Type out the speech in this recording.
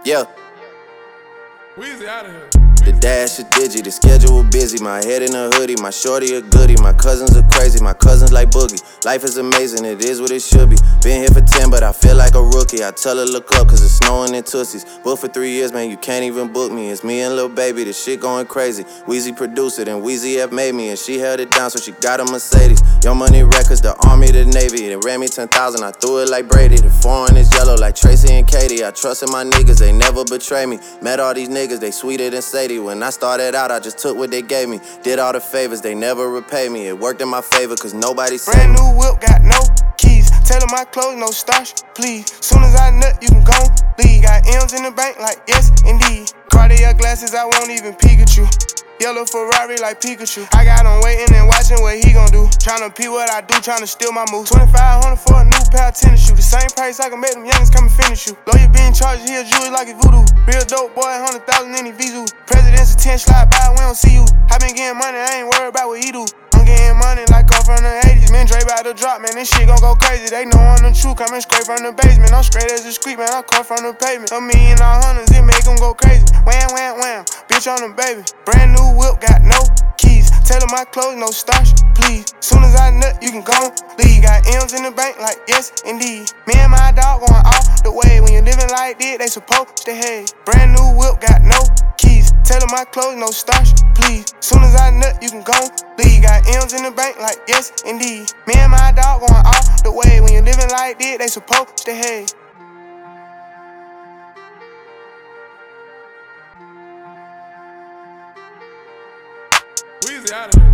Yeah. Weezy out of here. The dash is digi, the schedule busy. My head in a hoodie, my shorty a goodie. My cousins are crazy, my cousins like Boogie. Life is amazing, it is what it should be. Been here for 10, but I feel like a rookie. I tell her look up, cause it's snowing in Tootsies. Booked for 3 years, man, you can't even book me. It's me and Lil Baby, the shit going crazy. Weezy produced it, and Weezy F made me. And she held it down, so she got a Mercedes. Young Money Records, the Army, the Navy. They ran me 10,000, I threw it like Brady. The foreign is yellow like Tracy and Katie. I trusted my niggas, they never betray me. Met all these niggas, they sweeter than Sadie. When I started out, I just took what they gave me. Did all the favors, they never repay me. It worked in my favor, cause nobody said brand new whip, got no keys. Tell them my clothes, no starch, please. Soon as I nut, you can go leave. Got M's in the bank, like yes, indeed. Cartier glasses, I won't even peek at you. Yellow Ferrari like Pikachu. I got him waiting and watching what he gon' do. Tryna pee what I do, tryna steal my moves. 2,500 for a new pair of tennis shoes. The same price I can make them youngins come and finish you. Lawyer being charged, he a jewelry like it's voodoo. Real dope boy, 100,000 in his Vizu. President's attention, slide by, we don't see you. I been getting money, I ain't worried about what he do. I'm getting money like I'm from the 80s. Man, Dre about to drop, man, this shit gon' go crazy. They know I'm the truth, coming straight from the basement. I'm straight as a street, man, I come from the pavement. A million all hundreds, it make them go crazy. Wham, wham, wham, bitch on the baby. Brand new whip, got no keys. Tell them my clothes, no starch, please. Soon as I nut, you can go leave. Got M's in the bank, like yes, indeed. Me and my dog going off the way. When you living like this, they supposed to hate. Brand new whip, got no keys. Tell them my clothes, no starch, please. Soon as I nut, you can go leave. Got M's in the bank, like yes, indeed. Me and my dog going off the way. When you living like this, they supposed to hate. Weezy out of here.